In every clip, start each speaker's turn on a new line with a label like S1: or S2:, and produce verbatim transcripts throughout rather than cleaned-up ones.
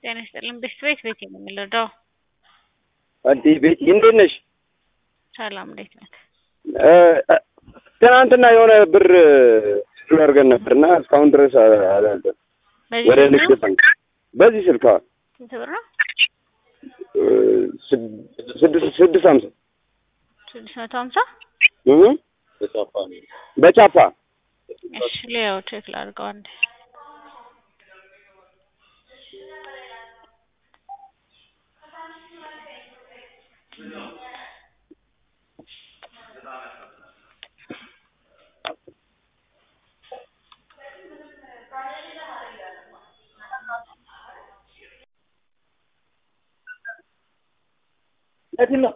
S1: ጤና ይስጥልኝ ቤት ቤት ነው የምንረዳው።
S2: አዲ ቤት እንዴት ነሽ?
S1: ሰላም እንዴት ነህ?
S2: ትናንትና የሆነ ብር አድርገን ነበርና እስካሁን ድረስ አላለም። ወደ ንግድ ባንክ በዚህ ስልክ
S1: ስንት ብር ነው?
S2: ስድስት ስድስት ሃምሳ
S1: ስድስት መቶ ሃምሳ
S2: እህ በቻፓ በቻፓ
S1: እሺ ሌላው ቼክ ላድርገው አንዴ።
S2: ለዲና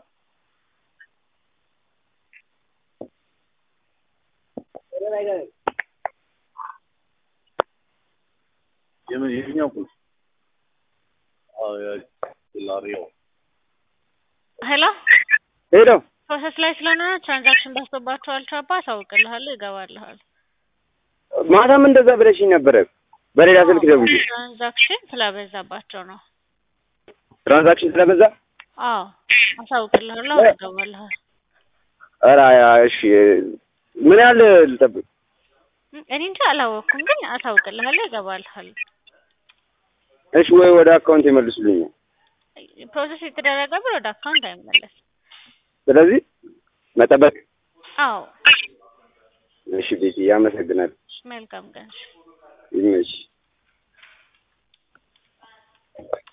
S2: የምን የኛው ቁልፍ አዎ ላሪዮ
S1: ሄሎ
S2: ሄሎ
S1: ፕሮሰስ ላይ ስለሆነ ትራንዛክሽን ባስገባቸዋል ቻፓ ታውቅልሃለህ ይገባልሃል።
S2: ማታም እንደዛ ብለሽኝ ነበር በሌላ ስልክ ደውዬ
S1: ትራንዛክሽን ስለበዛባቸው ነው።
S2: ትራንዛክሽን ስለበዛ
S1: አዎ አሳውቅልሃለሁ ይገባልሃል።
S2: ኧረ እሺ ምን ያህል ልጠብቅ?
S1: እኔ እንጃ አላወኩም ግን አሳውቅልሃለሁ ይገባልሃል።
S2: እሺ ወይ ወደ አካውንት ይመልሱልኝ።
S1: ፕሮሰስ የተደረገ ብር ወደ አካውንት አይመለስ።
S2: ስለዚህ መጠበቅ።
S1: አዎ
S2: እሺ ቤቲ ያመሰግናል።
S1: መልካም ቀን።
S2: ይመሽ